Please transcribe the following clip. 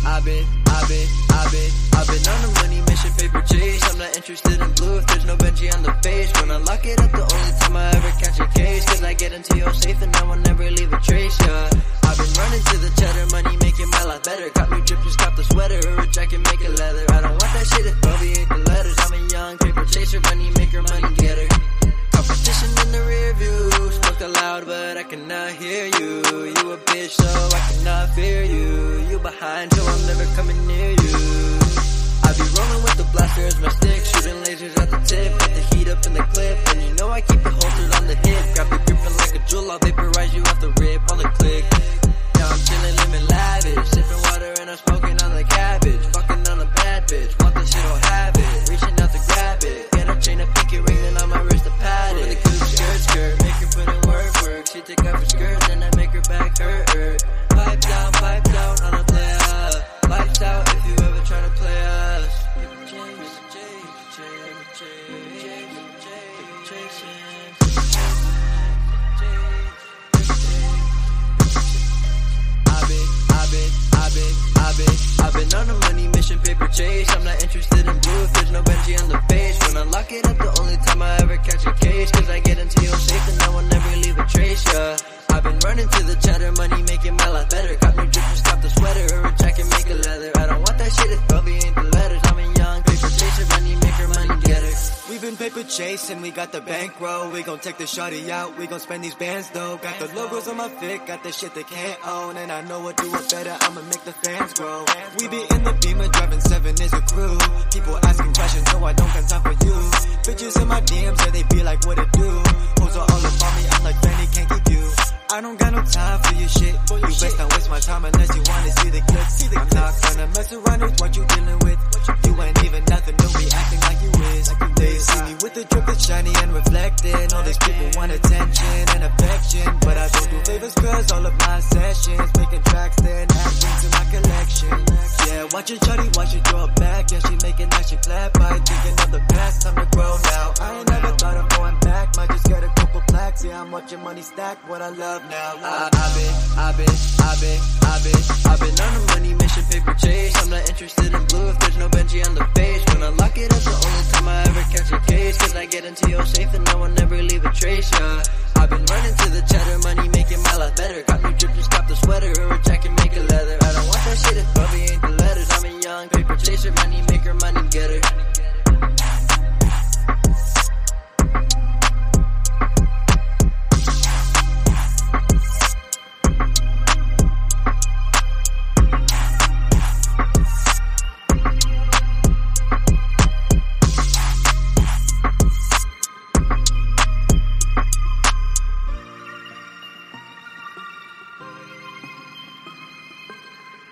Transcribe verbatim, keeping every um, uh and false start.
I've been, I've been, I've been, I've been on a money mission, paper chase. I'm not interested in blue if there's no Benji on the face. When I lock it up, the only time I ever catch a case. Cause I get into your safe and I will never leave a trace, yeah. I've been running to the cheddar, money making my life better. Cop new drip, just cop the sweater, or a jacket, make it leather. I don't want that shit if Bobby ain't the letters. I'm a young paper chaser, money maker, money getter. Competition in the rear view, spoke aloud but I cannot hear you. You a bitch so I cannot fear you. You behind so I'm never coming near you. I be rolling with the blasters, my stick, shooting lasers at the tip. Put the heat up in the clip, and you know I keep it holstered on the hip. Grab it gripping like a jewel, I'll vaporize you off the rip on the click. Now I'm chilling, living lavish, sipping water and I'm smoking on the cabbage. Fucking on a bad bitch, want this shit, don't have it. Reaching out to grab it, get a chain, a pinky ring, then on my wrist a pad it. Really cool skirt, skirt, make her put in work, work. She take off her skirt, then I make her back hurt, hurt. Pipe down, pipe down on a player. Lights out if you ever try to play us. I've been, I've been, I've been, I've been, I've been on a money mission, paper chase. I'm not interested in blue if there's no Benji on the face. When I lock it up, the only time I ever catch a case. Cause I get into your safe and I will never leave a trace, yeah. I've been running to the cheddar, money making my life better. Cop new drip, just cop the sweater, or a jacket, make it leather. I don't want that shit if Bobby ain't the letters. I'm a young paper chaser, money maker, money getter. We been paper chasing, we got the bankroll. We gon' take the shawty out, we gon' spend these bands though. Got the logos on my fit, got the shit they can't own. And I know what do it better, I'ma make the fans grow. We be in the Beamer, driving seven is a crew. People asking questions, no I don't got time for you. Bitches in my D Ms, yeah they be like what it do. Hoes are all about me, I'm like Fanny, can't keep you. I don't got no time for your shit. You best not waste my time unless you wanna see the clips. I'm not gonna mess around with what you dealing with. You ain't even nothing, don't be acting like you is. They see me with the drip that's shiny and reflecting. All these people want attention and affection, but I don't do favors cause all of my sessions making tracks then add things in my collection. Yeah, watch it shawty, watch it throw it back. Yeah, she making that shit clap by thinking of the past. Time to grow now. I ain't never thought of going back. Might just get a couple plaques. Yeah, I'm watching money stack. What I love now. I, I've been, I've been, I've been, I've been, I've been on a money mission, paper chase. I'm not interested in blue if there's no Benji on the face. When I lock it up, the only time I ever catch a case. Cause I get into your safe and I will never leave a trace, yeah. I've been running to the cheddar, money making my life better. Cop new drip, just cop the sweater, or a jacket, make it leather. I don't want that shit if Bobby ain't the letters. I'm a young paper chaser, money maker, money getter.